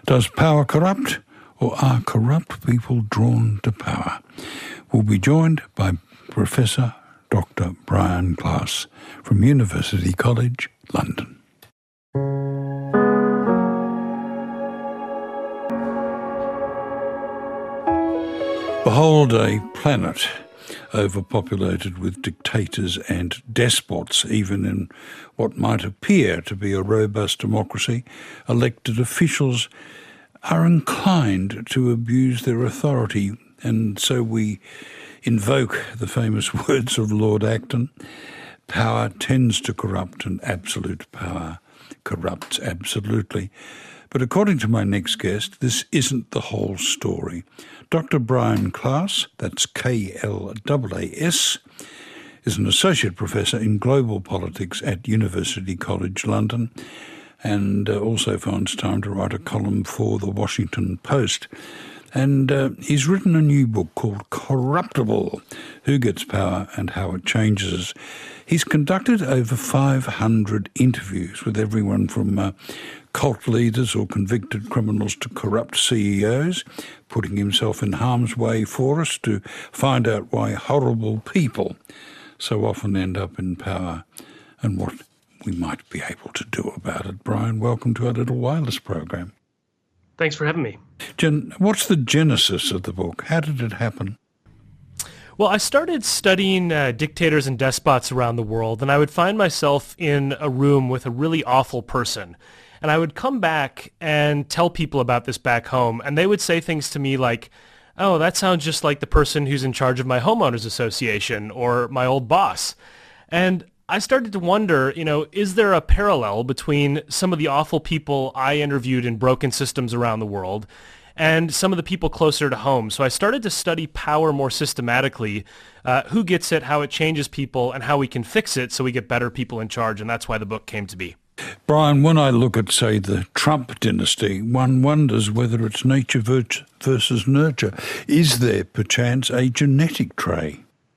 Does power corrupt, or are corrupt people drawn to power? We'll be joined by Professor Dr. Brian Klaas from University College, London. Behold a planet overpopulated with dictators and despots, even in what might appear to be a robust democracy. Elected officials are inclined to abuse their authority, and so we invoke the famous words of Lord Acton: power tends to corrupt, and absolute power corrupts absolutely. But according to my next guest, this isn't the whole story. Dr. Brian Klaas, that's K-L-A-A-S, is an associate professor in global politics at University College London, and also finds time to write a column for the Washington Post. And he's written a new book called Corruptible: Who Gets Power and How It Changes Us. He's conducted over 500 interviews with everyone from cult leaders or convicted criminals to corrupt CEOs, putting himself in harm's way for us to find out why horrible people so often end up in power and what we might be able to do about it. Brian, welcome to our little wireless program. Thanks for having me. Jen, what's the genesis of the book? How did it happen? Well, I started studying dictators and despots around the world, and I would find myself in a room with a really awful person. And I would come back and tell people about this back home, and they would say things to me like, oh, that sounds just like the person who's in charge of my homeowners association or my old boss. And I started to wonder, is there a parallel between some of the awful people I interviewed in broken systems around the world and some of the people closer to home? So I started to study power more systematically, who gets it, how it changes people, and how we can fix it so we get better people in charge, and that's why the book came to be. Brian, when I look at, say, the Trump dynasty, one wonders whether it's nature versus nurture. Is there, perchance, a genetic trait?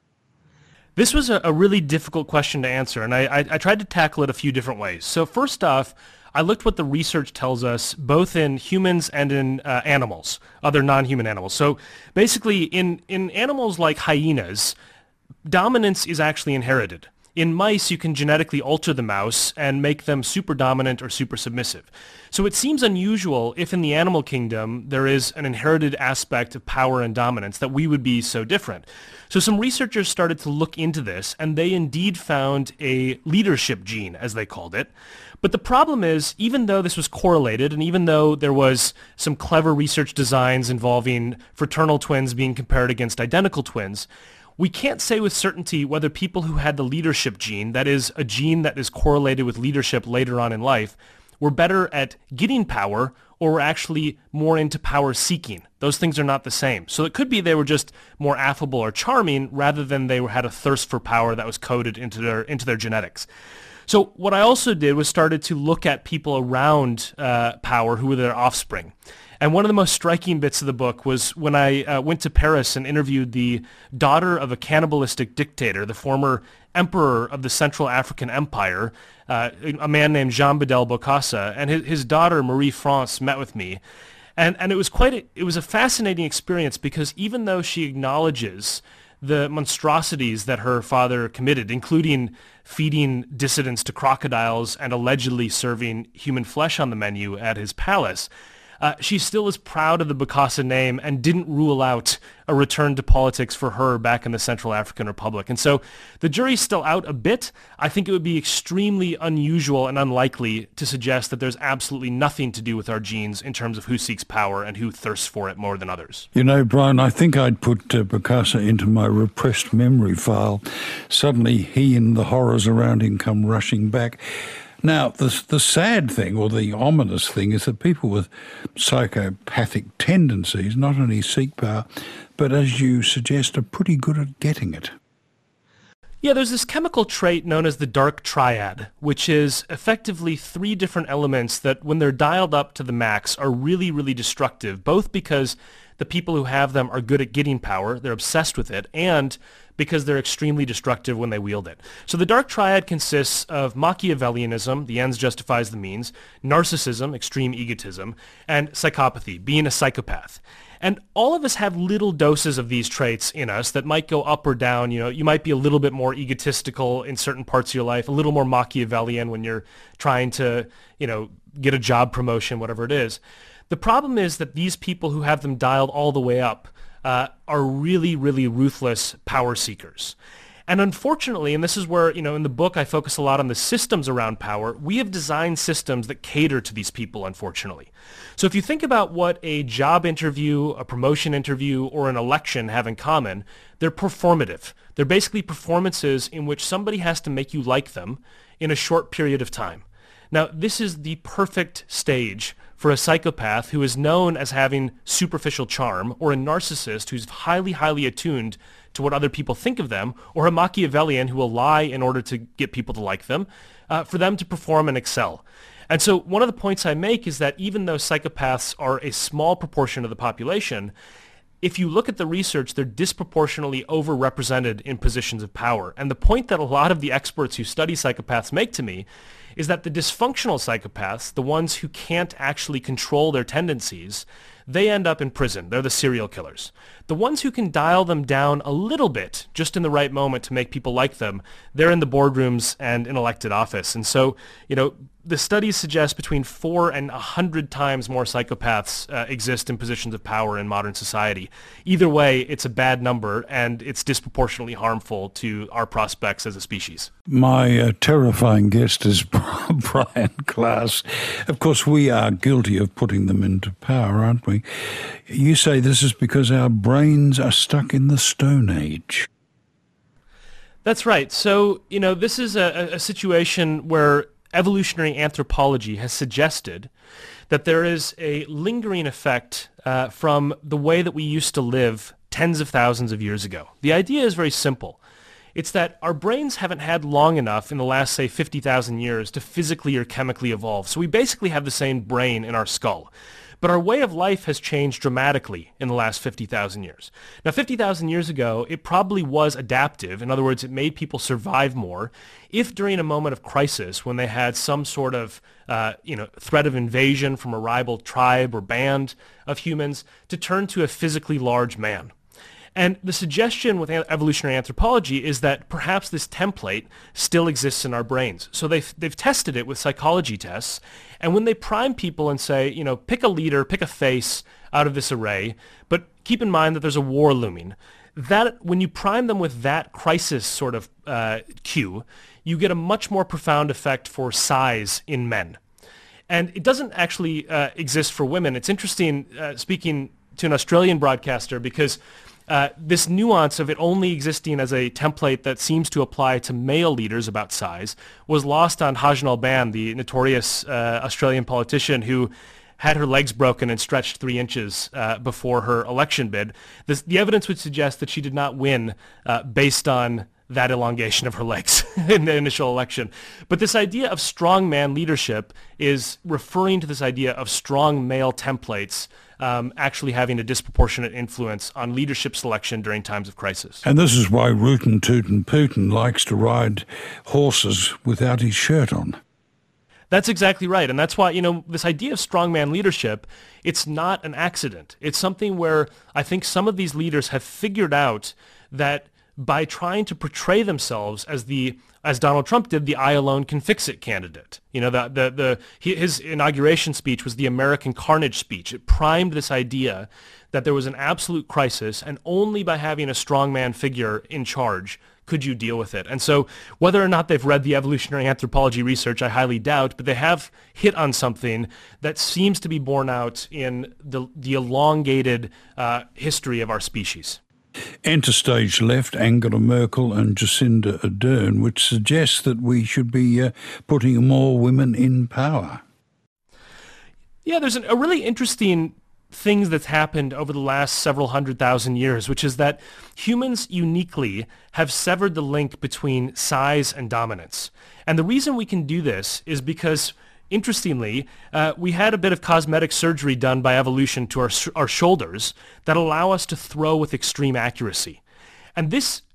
This was a really difficult question to answer, and I tried to tackle it a few different ways. So first off, I looked what the research tells us, both in humans and in animals, other non-human animals. So basically, in animals like hyenas, dominance is actually inherited. In mice, you can genetically alter the mouse and make them super dominant or super submissive. So it seems unusual if in the animal kingdom there is an inherited aspect of power and dominance that we would be so different. So some researchers started to look into this, and they indeed found a leadership gene, as they called it. But the problem is, even though this was correlated, and even though there was some clever research designs involving fraternal twins being compared against identical twins, we can't say with certainty whether people who had the leadership gene, that is, a gene that is correlated with leadership later on in life, were better at getting power or were actually more into power seeking. Those things are not the same. So it could be they were just more affable or charming rather than they had a thirst for power that was coded into their genetics. So what I also did was started to look at people around power who were their offspring. And one of the most striking bits of the book was when I went to Paris and interviewed the daughter of a cannibalistic dictator, the former emperor of the Central African Empire, a man named Jean Bedel Bokassa, and his daughter Marie-France met with me. And it was a fascinating experience because even though she acknowledges the monstrosities that her father committed, including feeding dissidents to crocodiles and allegedly serving human flesh on the menu at his palace, she still is proud of the Bokassa name and didn't rule out a return to politics for her back in the Central African Republic. And so the jury's still out a bit. I think it would be extremely unusual and unlikely to suggest that there's absolutely nothing to do with our genes in terms of who seeks power and who thirsts for it more than others. You know, Brian, I think I'd put Bokassa into my repressed memory file. Suddenly he and the horrors around him come rushing back. Now, the sad thing, or the ominous thing, is that people with psychopathic tendencies not only seek power, but as you suggest, are pretty good at getting it. Yeah, there's this chemical trait known as the dark triad, which is effectively 3 different elements that, when they're dialed up to the max, are really, really destructive, both because the people who have them are good at getting power, they're obsessed with it, and because they're extremely destructive when they wield it. So the dark triad consists of Machiavellianism, the ends justifies the means, narcissism, extreme egotism, and psychopathy, being a psychopath. And all of us have little doses of these traits in us that might go up or down. You know, you might be a little bit more egotistical in certain parts of your life, a little more Machiavellian when you're trying to, get a job promotion, whatever it is. The problem is that these people who have them dialed all the way up are really, really ruthless power seekers. And unfortunately, and this is where, in the book I focus a lot on the systems around power, we have designed systems that cater to these people, unfortunately. So if you think about what a job interview, a promotion interview, or an election have in common, they're performative. They're basically performances in which somebody has to make you like them in a short period of time. Now, this is the perfect stage for a psychopath who is known as having superficial charm, or a narcissist who's highly, highly attuned to what other people think of them, or a Machiavellian who will lie in order to get people to like them, for them to perform and excel. And so one of the points I make is that even though psychopaths are a small proportion of the population, if you look at the research, they're disproportionately overrepresented in positions of power. And the point that a lot of the experts who study psychopaths make to me is that the dysfunctional psychopaths, the ones who can't actually control their tendencies, they end up in prison. They're the serial killers. The ones who can dial them down a little bit, just in the right moment to make people like them, they're in the boardrooms and in elected office. And so, the studies suggest between 4 and 100 times more psychopaths exist in positions of power in modern society. Either way, it's a bad number, and it's disproportionately harmful to our prospects as a species. My terrifying guest is Brian Klaas. Of course, we are guilty of putting them into power, aren't we? You say this is because our brains are stuck in the Stone Age. That's right. So, this is a situation where evolutionary anthropology has suggested that there is a lingering effect from the way that we used to live tens of thousands of years ago. The idea is very simple. It's that our brains haven't had long enough in the last, say, 50,000 years to physically or chemically evolve. So we basically have the same brain in our skull. But our way of life has changed dramatically in the last 50,000 years. Now, 50,000 years ago, it probably was adaptive. In other words, it made people survive more if during a moment of crisis, when they had some sort of threat of invasion from a rival tribe or band of humans, to turn to a physically large man. And the suggestion with evolutionary anthropology is that perhaps this template still exists in our brains. So they've tested it with psychology tests, and when they prime people and say, pick a leader, pick a face out of this array, but keep in mind that there's a war looming, that when you prime them with that crisis sort of cue, you get a much more profound effect for size in men. And it doesn't actually exist for women. It's interesting speaking to an Australian broadcaster, because this nuance of it only existing as a template that seems to apply to male leaders about size was lost on Hajan Alban, the notorious Australian politician who had her legs broken and stretched 3 inches before her election bid. The evidence would suggest that she did not win based on that elongation of her legs in the initial election. But this idea of strongman leadership is referring to this idea of strong male templates actually having a disproportionate influence on leadership selection during times of crisis. And this is why Rootin' Tootin' Putin likes to ride horses without his shirt on. That's exactly right. And that's why, this idea of strongman leadership, it's not an accident. It's something where I think some of these leaders have figured out that by trying to portray themselves as Donald Trump did, the I alone can fix it candidate. His inauguration speech was the American carnage speech. It primed this idea that there was an absolute crisis, and only by having a strongman figure in charge could you deal with it. And so whether or not they've read the evolutionary anthropology research, I highly doubt, but they have hit on something that seems to be borne out in the elongated history of our species. Enter stage left, Angela Merkel and Jacinda Ardern, which suggests that we should be putting more women in power. Yeah, there's a really interesting thing that's happened over the last several 100,000 years, which is that humans uniquely have severed the link between size and dominance. And the reason we can do this is because, interestingly, we had a bit of cosmetic surgery done by evolution to our shoulders that allow us to throw with extreme accuracy. And this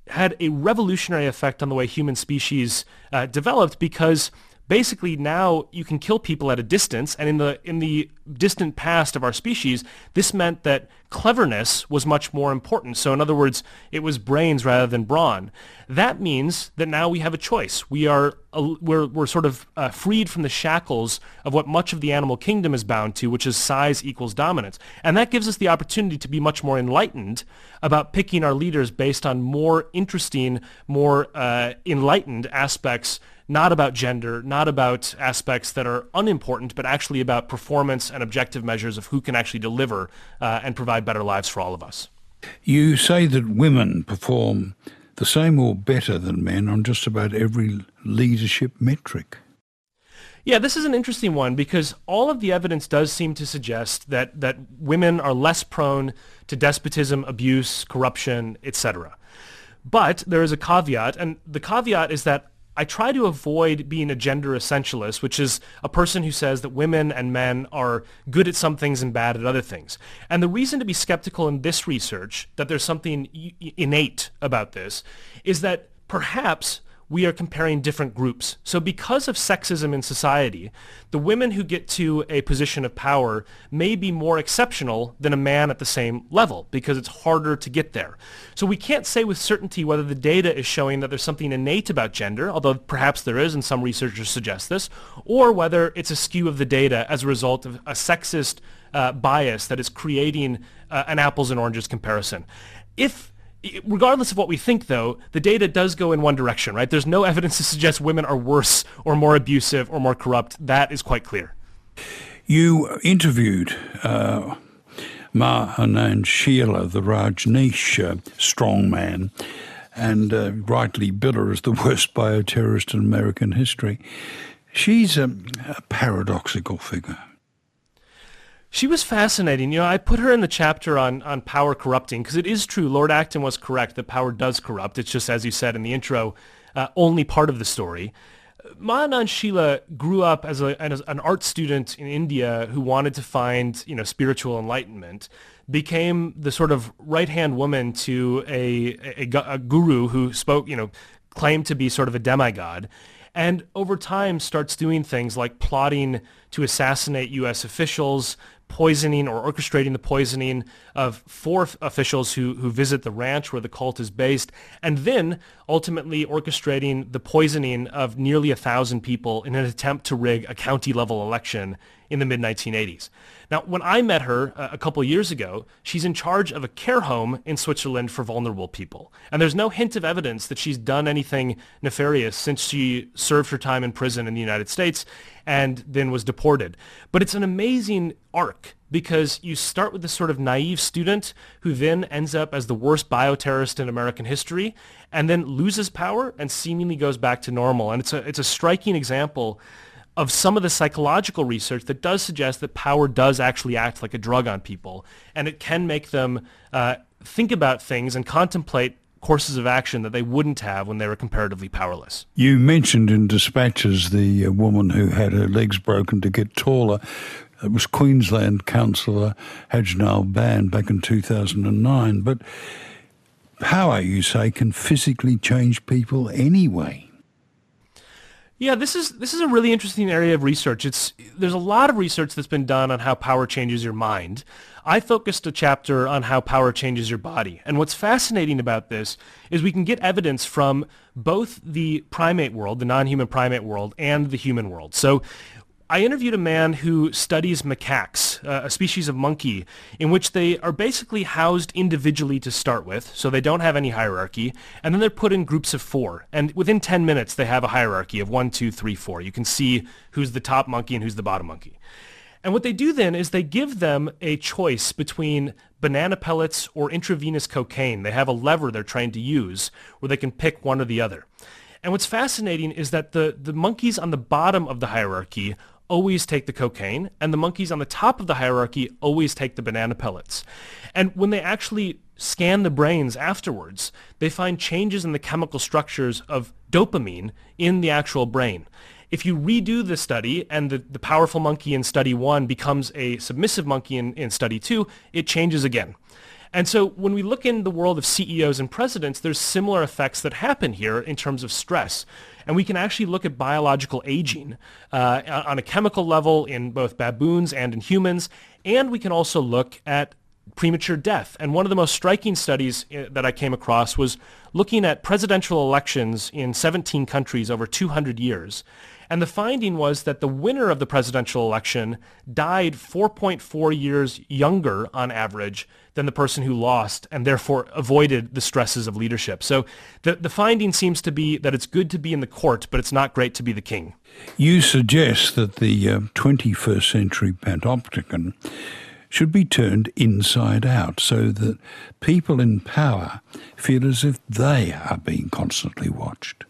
had a revolutionary effect on the way human species developed, because basically now you can kill people at a distance, and in the distant past of our species, this meant that cleverness was much more important. So in other words, it was brains rather than brawn. That means that now we have a choice. We're sort of freed from the shackles of what much of the animal kingdom is bound to, which is size equals dominance. And that gives us the opportunity to be much more enlightened about picking our leaders based on more interesting, more enlightened aspects, not about gender, not about aspects that are unimportant, but actually about performance and objective measures of who can actually deliver and provide better lives for all of us. You say that women perform the same or better than men on just about every leadership metric. Yeah, this is an interesting one, because all of the evidence does seem to suggest that women are less prone to despotism, abuse, corruption, etc. But there is a caveat, and the caveat is that I try to avoid being a gender essentialist, which is a person who says that women and men are good at some things and bad at other things. And the reason to be skeptical in this research, that there's something innate about this, is that perhaps we are comparing different groups. So because of sexism in society, the women who get to a position of power may be more exceptional than a man at the same level, because it's harder to get there. So we can't say with certainty whether the data is showing that there's something innate about gender, although perhaps there is, and some researchers suggest this, or whether it's a skew of the data as a result of a sexist bias that is creating an apples and oranges comparison. Regardless of what we think, though, the data does go in one direction, right? There's no evidence to suggest women are worse or more abusive or more corrupt. That is quite clear. You interviewed Ma Anand Sheela, the Rajneesh strongman, and rightly bill her as the worst bioterrorist in American history. She's a paradoxical figure. She was fascinating. You know, I put her in the chapter on power corrupting, because it is true, Lord Acton was correct, that power does corrupt. It's just, as you said in the intro, only part of the story. Ma Anand Sheela grew up as an art student in India who wanted to find, spiritual enlightenment, became the sort of right-hand woman to a guru who spoke, claimed to be sort of a demigod, and over time starts doing things like plotting to assassinate U.S. officials, poisoning or orchestrating the poisoning of 4 officials who visit the ranch where the cult is based, and then ultimately orchestrating the poisoning of nearly 1,000 people in an attempt to rig a county-level election in the mid-1980s. Now, when I met her a couple years ago, she's in charge of a care home in Switzerland for vulnerable people. And there's no hint of evidence that she's done anything nefarious since she served her time in prison in the United States and then was deported. But it's an amazing arc, because you start with this sort of naive student who then ends up as the worst bioterrorist in American history and then loses power and seemingly goes back to normal. And it's a striking example of some of the psychological research that does suggest that power does actually act like a drug on people, and it can make them think about things and contemplate courses of action that they wouldn't have when they were comparatively powerless. You mentioned in Dispatches the woman who had her legs broken to get taller. It was Queensland Councillor Hajnal Ban back in 2009. But power, you say, can physically change people anyway. Yeah, this is a really interesting area of research. There's a lot of research that's been done on how power changes your mind. I focused a chapter on how power changes your body. And what's fascinating about this is we can get evidence from both the primate world, the non-human primate world, and the human world. So I interviewed a man who studies macaques, a species of monkey, in which they are basically housed individually to start with, so they don't have any hierarchy, and then they're put in groups of 4. And within 10 minutes, they have a hierarchy of 1, 2, 3, 4. You can see who's the top monkey and who's the bottom monkey. And what they do then is they give them a choice between banana pellets or intravenous cocaine. They have a lever they're trained to use where they can pick one or the other. And what's fascinating is that the monkeys on the bottom of the hierarchy always take the cocaine, and the monkeys on the top of the hierarchy always take the banana pellets. And when they actually scan the brains afterwards, they find changes in the chemical structures of dopamine in the actual brain. If you redo the study and the powerful monkey in study 1 becomes a submissive monkey in study 2, it changes again. And so when we look in the world of CEOs and presidents, there's similar effects that happen here in terms of stress. And we can actually look at biological aging on a chemical level in both baboons and in humans. And we can also look at premature death. And one of the most striking studies that I came across was looking at presidential elections in 17 countries over 200 years. And the finding was that the winner of the presidential election died 4.4 years younger on average than the person who lost, and therefore avoided the stresses of leadership. So the finding seems to be that it's good to be in the court, but it's not great to be the king. You suggest that the 21st century panopticon should be turned inside out so that people in power feel as if they are being constantly watched.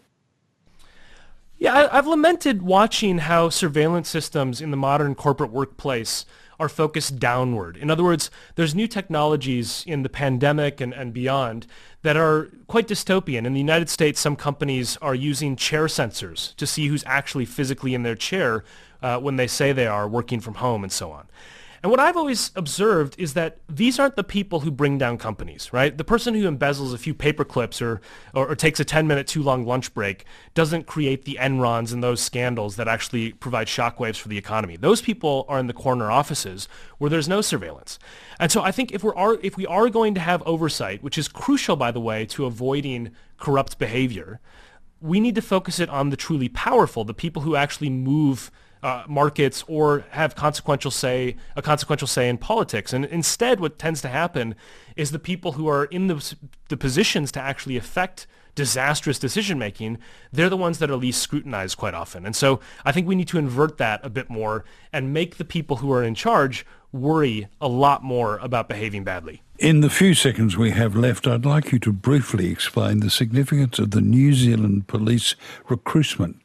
Yeah, I've lamented watching how surveillance systems in the modern corporate workplace are focused downward. In other words, there's new technologies in the pandemic and beyond that are quite dystopian. In the United States, some companies are using chair sensors to see who's actually physically in their chair when they say they are working from home and so on. And what I've always observed is that these aren't the people who bring down companies, right? The person who embezzles a few paper clips or takes a 10-minute too long lunch break doesn't create the Enrons and those scandals that actually provide shockwaves for the economy. Those people are in the corner offices where there's no surveillance. And so I think if we are going to have oversight, which is crucial, by the way, to avoiding corrupt behavior, we need to focus it on the truly powerful, the people who actually move markets or have a consequential say in politics. And instead, what tends to happen is the people who are in the positions to actually affect disastrous decision-making, they're the ones that are least scrutinized quite often. And so I think we need to invert that a bit more and make the people who are in charge worry a lot more about behaving badly. In the few seconds we have left, I'd like you to briefly explain the significance of the New Zealand police recruitment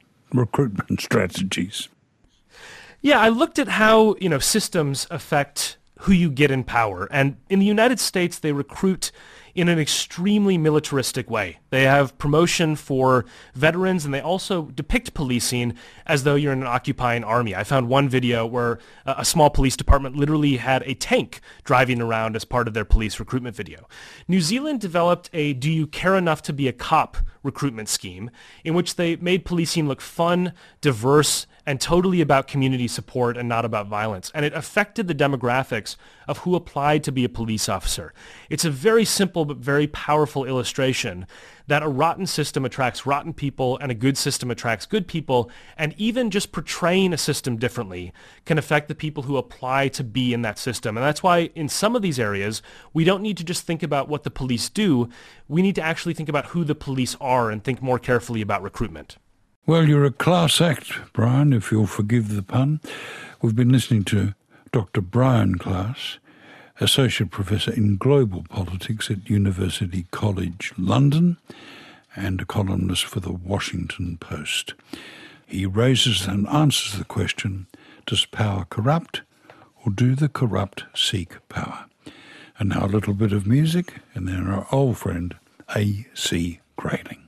strategies. Yeah, I looked at how, systems affect who you get in power. And in the United States, they recruit in an extremely militaristic way. They have promotion for veterans, and they also depict policing as though you're in an occupying army. I found one video where a small police department literally had a tank driving around as part of their police recruitment video. New Zealand developed a "Do you care enough to be a cop" recruitment scheme in which they made policing look fun, diverse, and totally about community support and not about violence. And it affected the demographics of who applied to be a police officer. It's a very simple but very powerful illustration that a rotten system attracts rotten people and a good system attracts good people, and even just portraying a system differently can affect the people who apply to be in that system. And that's why in some of these areas, we don't need to just think about what the police do. We need to actually think about who the police are and think more carefully about recruitment. Well, you're a class act, Brian, if you'll forgive the pun. We've been listening to Dr. Brian Klaas, Associate Professor in Global Politics at University College London and a columnist for the Washington Post. He raises and answers the question, does power corrupt or do the corrupt seek power? And now a little bit of music and then our old friend A.C. Grayling.